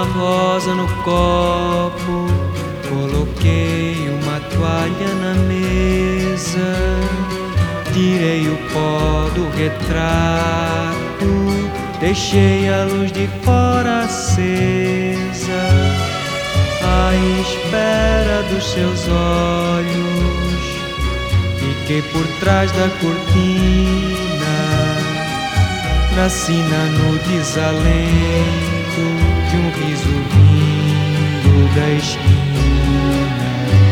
uma rosa no copo, coloquei uma toalha na mesa, tirei o pó do retrato, deixei a luz de fora acesa, à espera dos seus olhos. Fiquei por trás da cortina, na sina no desalento de um riso vindo da esquina.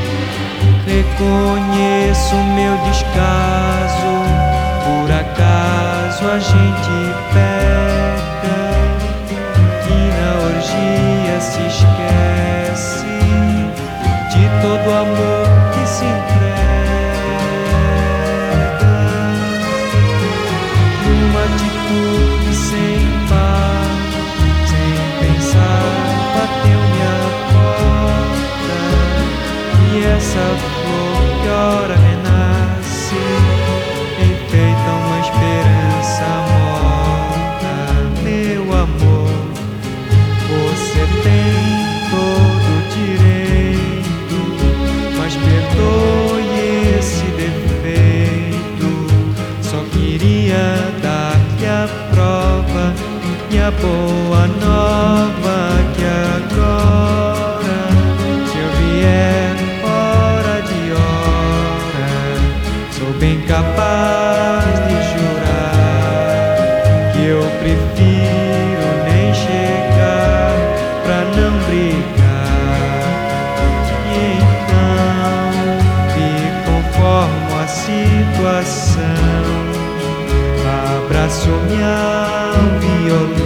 Reconheço meu descaso, por acaso a gente peca e na orgia se esquece de todo o amor que se entrega. Uma atitude sem par, sem pensar, bateu-me a porta, e essa flor que ora renasce, enfeita uma esperança morta. Meu amor, você tem todo o direito, mas perdoe esse defeito. Só queria dar-lhe a prova e a boa nova que agora, se eu vier fora de hora, sou bem capaz de jurar que eu prefiro nem chegar pra não brigar. E então me conformo à situação, abraço-me ao violão